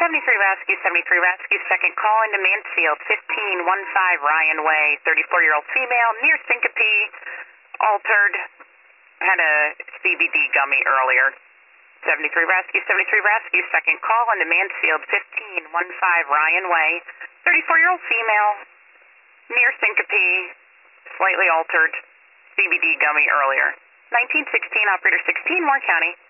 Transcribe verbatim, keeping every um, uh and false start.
seventy-three Rescue, seventy-three Rescue, second call into Mansfield, fifteen fifteen Ryan Way, thirty-four-year-old female, near syncope, altered, had a C B D gummy earlier. seventy-three Rescue, seventy-three Rescue, second call into Mansfield, fifteen fifteen Ryan Way, thirty-four-year-old female, near syncope, slightly altered, C B D gummy earlier. nineteen sixteen, operator sixteen, Moore County.